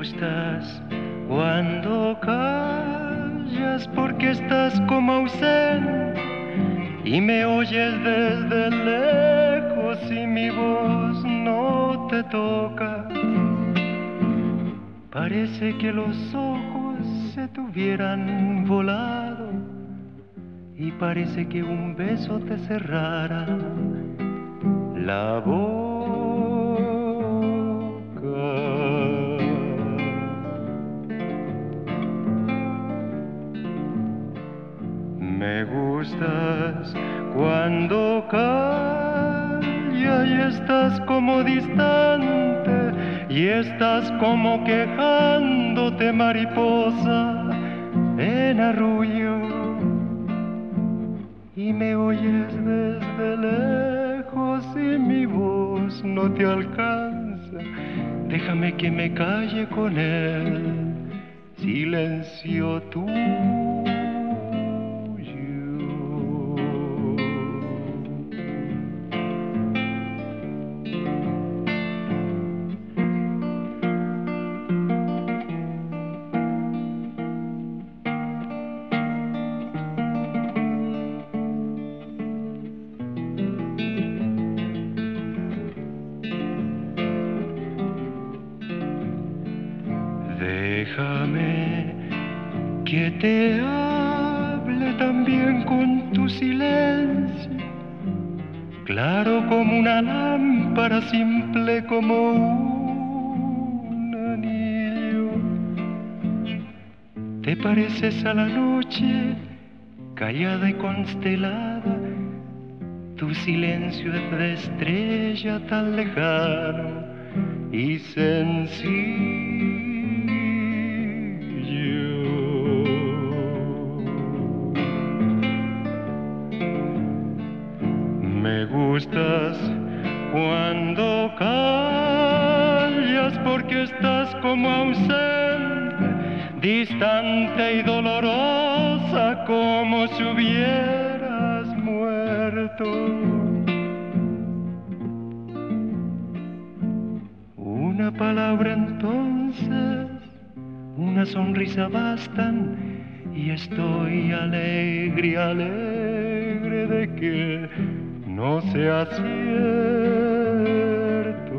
gustas cuando callas porque estás como ausente y me oyes desde lejos y mi voz no te toca. Parece que los ojos se te hubieran volado y parece que un beso te cerrara la boca. Me gustas cuando callas y estás como distante y estás como quejándote, mariposa en arrullo, y me oyes desde lejos y mi voz no te alcanza. Déjame que me calle con el silencio tuyo. Déjame que te hable también con tu silencio, claro como una lámpara, simple como un anillo. Te pareces a la noche, callada y constelada, tu silencio es de estrella tan lejano y sencillo. Me gustas cuando callas porque estás como ausente, distante y dolorosa como si hubieras muerto. Una palabra entonces, una sonrisa bastan y estoy alegre, alegre de que no sea cierto.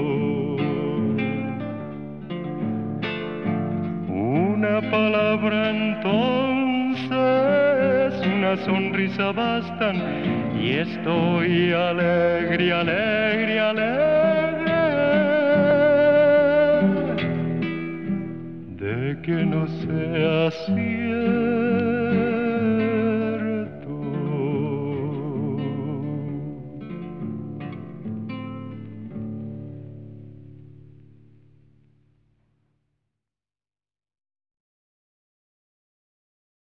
Una palabra entonces, una sonrisa bastan y estoy alegre, alegre, alegre de que no sea cierto.